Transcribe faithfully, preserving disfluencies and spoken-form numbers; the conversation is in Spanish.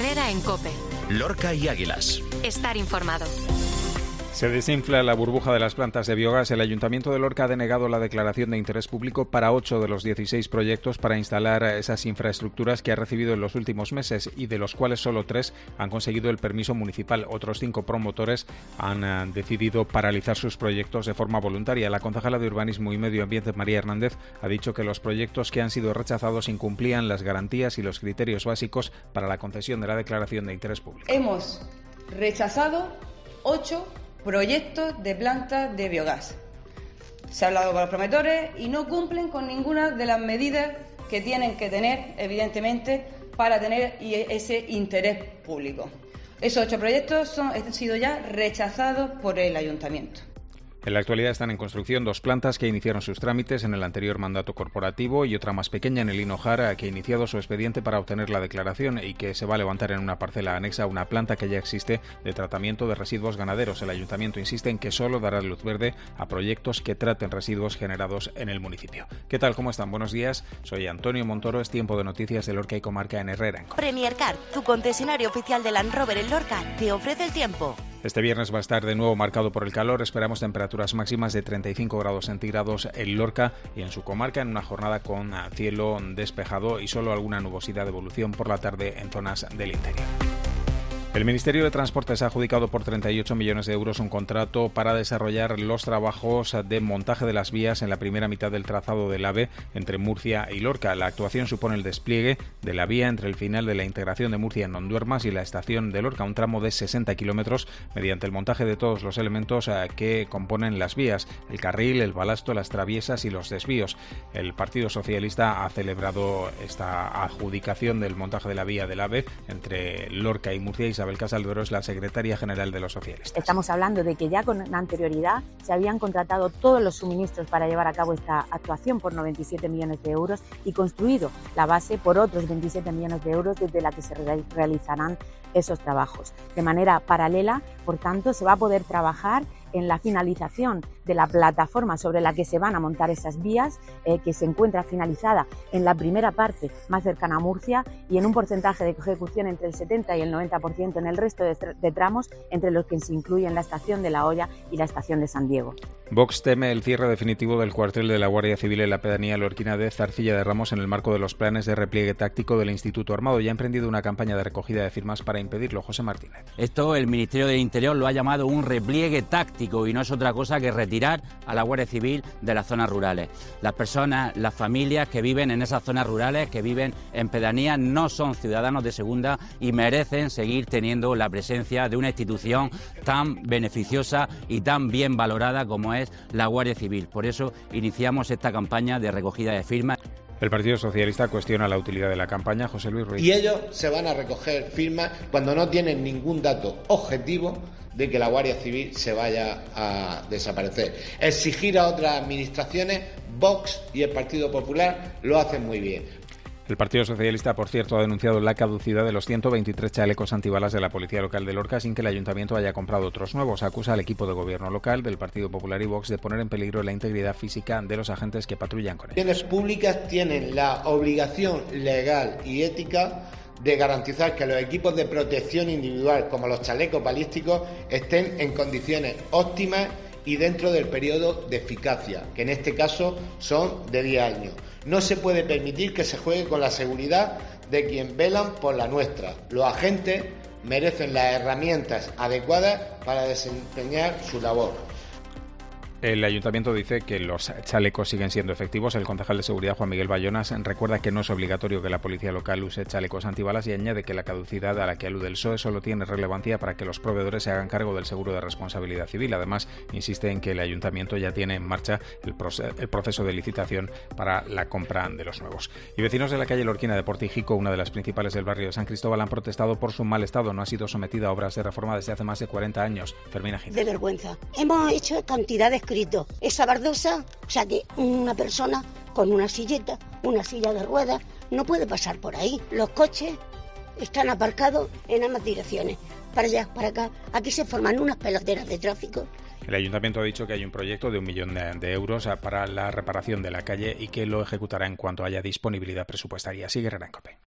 Herrera en COPE. Lorca y Águilas. Estar informado. Se desinfla la burbuja de las plantas de biogás. El Ayuntamiento de Lorca ha denegado la declaración de interés público para ocho de los dieciséis proyectos para instalar esas infraestructuras que ha recibido en los últimos meses y de los cuales solo tres han conseguido el permiso municipal. Otros cinco promotores han uh, decidido paralizar sus proyectos de forma voluntaria. La concejala de Urbanismo y Medio Ambiente, María Hernández, ha dicho que los proyectos que han sido rechazados incumplían las garantías y los criterios básicos para la concesión de la declaración de interés público. Hemos rechazado ocho proyectos de plantas de biogás. Se ha hablado con los promotores y no cumplen con ninguna de las medidas que tienen que tener, evidentemente, para tener ese interés público. Esos ocho proyectos son, han sido ya rechazados por el Ayuntamiento. En la actualidad están en construcción dos plantas que iniciaron sus trámites en el anterior mandato corporativo y otra más pequeña en el Hinojar que ha iniciado su expediente para obtener la declaración y que se va a levantar en una parcela anexa a una planta que ya existe de tratamiento de residuos ganaderos. El Ayuntamiento insiste en que solo dará luz verde a proyectos que traten residuos generados en el municipio. ¿Qué tal? ¿Cómo están? Buenos días. Soy Antonio Montoro. Es tiempo de noticias de Lorca y Comarca en Herrera. Premier Car, tu concesionario oficial de Land Rover en Lorca, te ofrece el tiempo. Este viernes va a estar de nuevo marcado por el calor. Esperamos temperaturas máximas de treinta y cinco grados centígrados en Lorca y en su comarca, en una jornada con cielo despejado y solo alguna nubosidad de evolución por la tarde en zonas del interior. El Ministerio de Transportes ha adjudicado por treinta y ocho millones de euros un contrato para desarrollar los trabajos de montaje de las vías en la primera mitad del trazado del AVE entre Murcia y Lorca. La actuación supone el despliegue de la vía entre el final de la integración de Murcia en Nonduermas y la estación de Lorca, un tramo de sesenta kilómetros, mediante el montaje de todos los elementos que componen las vías: el carril, el balasto, las traviesas y los desvíos. El Partido Socialista ha celebrado esta adjudicación del montaje de la vía del AVE entre Lorca y Murcia. Y Isabel Casaldoro es la secretaria general de los socialistas. Estamos hablando de que ya con anterioridad se habían contratado todos los suministros para llevar a cabo esta actuación por noventa y siete millones de euros y construido la base por otros veintisiete millones de euros desde la que se realizarán esos trabajos. De manera paralela, por tanto, se va a poder trabajar en la finalización de la plataforma sobre la que se van a montar esas vías, eh, que se encuentra finalizada en la primera parte más cercana a Murcia y en un porcentaje de ejecución entre el setenta y el noventa por ciento en el resto de, de tramos, entre los que se incluyen la estación de La Hoya y la estación de San Diego. Vox teme el cierre definitivo del cuartel de la Guardia Civil en la pedanía lorquina de Zarcilla de Ramos en el marco de los planes de repliegue táctico del Instituto Armado. Ya ha emprendido una campaña de recogida de firmas para impedirlo. José Martínez. Esto el Ministerio del Interior lo ha llamado un repliegue táctico y no es otra cosa que retirar a la Guardia Civil de las zonas rurales. Las personas, las familias que viven en esas zonas rurales, que viven en pedanías, no son ciudadanos de segunda y merecen seguir teniendo la presencia de una institución tan beneficiosa y tan bien valorada como es la Guardia Civil. Por eso iniciamos esta campaña de recogida de firmas. El Partido Socialista cuestiona la utilidad de la campaña. José Luis Ruiz. Y ellos se van a recoger firmas cuando no tienen ningún dato objetivo de que la Guardia Civil se vaya a desaparecer. Exigir a otras administraciones, Vox y el Partido Popular lo hacen muy bien. El Partido Socialista, por cierto, ha denunciado la caducidad de los ciento veintitrés chalecos antibalas de la Policía Local de Lorca sin que el Ayuntamiento haya comprado otros nuevos. Acusa al equipo de gobierno local del Partido Popular y Vox de poner en peligro la integridad física de los agentes que patrullan con ellos. Las instituciones públicas tienen la obligación legal y ética de garantizar que los equipos de protección individual, como los chalecos balísticos, estén en condiciones óptimas y dentro del periodo de eficacia, que en este caso son de diez años. No se puede permitir que se juegue con la seguridad de quien velan por la nuestra. Los agentes merecen las herramientas adecuadas para desempeñar su labor. El Ayuntamiento dice que los chalecos siguen siendo efectivos. El concejal de Seguridad, Juan Miguel Bayonas, recuerda que no es obligatorio que la policía local use chalecos antibalas y añade que la caducidad a la que alude el P S O E solo tiene relevancia para que los proveedores se hagan cargo del seguro de responsabilidad civil. Además, insiste en que el Ayuntamiento ya tiene en marcha el, proce- el proceso de licitación para la compra de los nuevos. Y vecinos de la calle Lorquina de Portijico, una de las principales del barrio de San Cristóbal, han protestado por su mal estado. No ha sido sometida a obras de reforma desde hace más de cuarenta años. Fermina Gil. De vergüenza. Hemos hecho cantidad de escritos. Esa baldosa, o sea que una persona con una silleta, una silla de ruedas, no puede pasar por ahí. Los coches están aparcados en ambas direcciones, para allá, para acá. Aquí se forman unas peloteras de tráfico. El Ayuntamiento ha dicho que hay un proyecto de un millón de euros para la reparación de la calle y que lo ejecutará en cuanto haya disponibilidad presupuestaria. Sigue Herrera en COPE.